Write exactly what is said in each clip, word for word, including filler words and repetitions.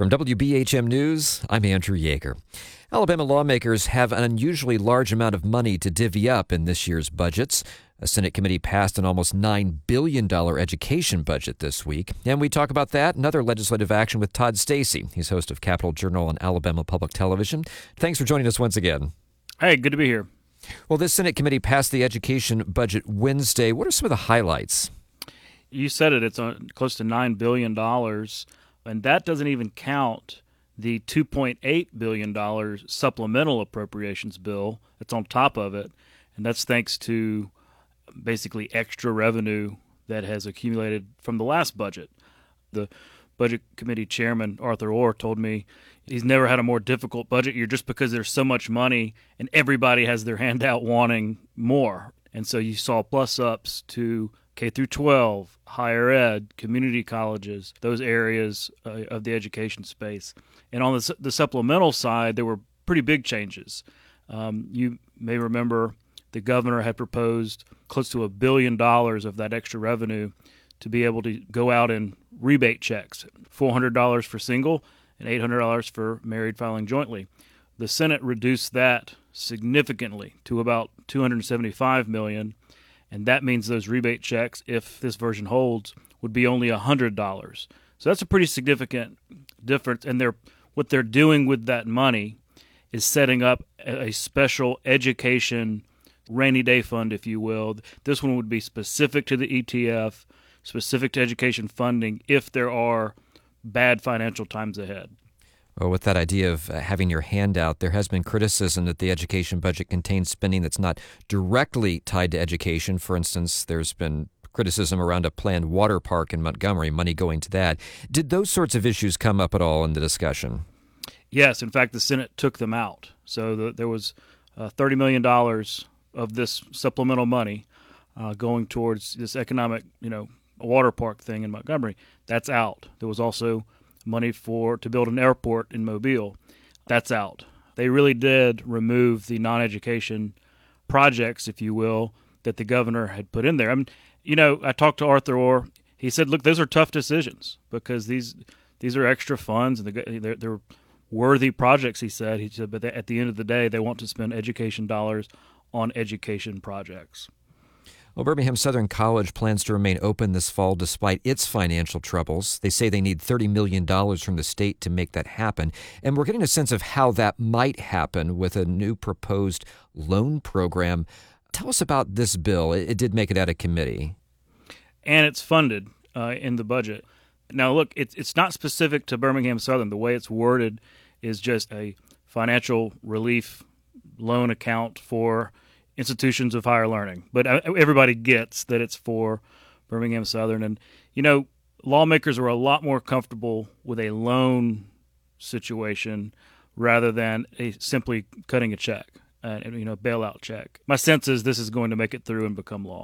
From W B H M News, I'm Andrew Yeager. Alabama lawmakers have an unusually large amount of money to divvy up in this year's budgets. A Senate committee passed an almost nine billion dollars education budget this week. And we talk about that and other legislative action with Todd Stacy. He's host of Capitol Journal on Alabama Public Television. Thanks for joining us once again. Hey, good to be here. Well, this Senate committee passed the education budget Wednesday. What are some of the highlights? You said it. It's on close to nine billion dollars, and that doesn't even count the two point eight billion dollars supplemental appropriations bill that's on top of it, and that's thanks to basically extra revenue that has accumulated from the last budget. The Budget Committee Chairman, Arthur Orr, told me he's never had a more difficult budget year just because there's so much money and everybody has their hand out wanting more. And so you saw plus-ups to K through twelve, higher ed, community colleges, those areas uh, of the education space. And on the, the supplemental side, there were pretty big changes. Um, you may remember the governor had proposed close to a billion dollars of that extra revenue to be able to go out and rebate checks, four hundred dollars for single and eight hundred dollars for married filing jointly. The Senate reduced that significantly to about two hundred seventy-five million dollars. And that means those rebate checks, if this version holds, would be only one hundred dollars. So that's a pretty significant difference. And they're what they're doing with that money is setting up a special education rainy day fund, if you will. This one would be specific to the E T F, specific to education funding if there are bad financial times ahead. Well, with that idea of uh, having your hand out, there has been criticism that the education budget contains spending that's not directly tied to education. For instance, there's been criticism around a planned water park in Montgomery, money going to that. Did those sorts of issues come up at all in the discussion? Yes. In fact, the Senate took them out. So the, there was uh, thirty million dollars of this supplemental money uh, going towards this economic, you know, water park thing in Montgomery. That's out. There was also money for to build an airport in Mobile. That's out. They really did remove the non-education projects, if you will, that the governor had put in there. I mean, you know, I talked to Arthur Orr. He said, look, those are tough decisions because these these are extra funds and they're, they're worthy projects, he said. He said, but at the end of the day, they want to spend education dollars on education projects. Well, Birmingham Southern College plans to remain open this fall despite its financial troubles. They say they need thirty million dollars from the state to make that happen. And we're getting a sense of how that might happen with a new proposed loan program. Tell us about this bill. It, it did make it out of committee. And it's funded uh, in the budget. Now, look, it's, it's not specific to Birmingham Southern. The way it's worded is just a financial relief loan account for institutions of higher learning. But everybody gets that it's for Birmingham Southern. And, you know, lawmakers were a lot more comfortable with a loan situation rather than a simply cutting a check, uh, you know, bailout check. My sense is this is going to make it through and become law.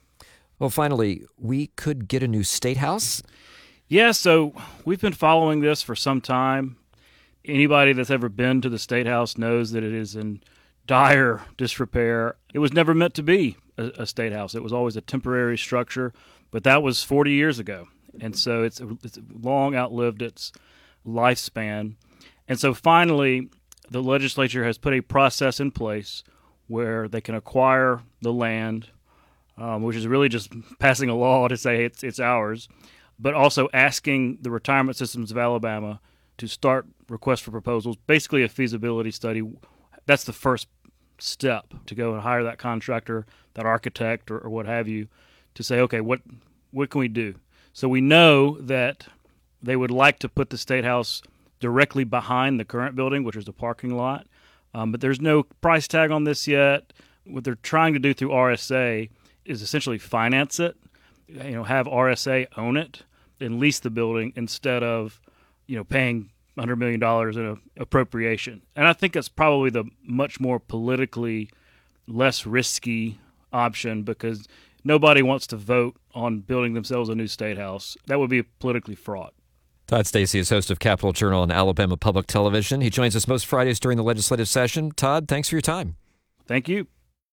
Well, finally, we could get a new state house? Yeah, so we've been following this for some time. Anybody that's ever been to the State House knows that it is in dire disrepair. It was never meant to be a, a state house. It was always a temporary structure, but that was forty years ago. And so it's, it's long outlived its lifespan. And so finally, the legislature has put a process in place where they can acquire the land, um, which is really just passing a law to say it's, it's ours, but also asking the retirement systems of Alabama to start requests for proposals, basically a feasibility study. That's the first step to go and hire that contractor, that architect, or, or what have you, to say, okay, what what can we do? So we know that they would like to put the State House directly behind the current building, which is the parking lot, um, but there's no price tag on this yet. What they're trying to do through R S A is essentially finance it, you know, have R S A own it and lease the building instead of, you know, paying one hundred million dollars in a appropriation. And I think that's probably the much more politically less risky option because nobody wants to vote on building themselves a new state house. That would be politically fraught. Todd Stacy is host of Capitol Journal on Alabama Public Television. He joins us most Fridays during the legislative session. Todd, thanks for your time. Thank you.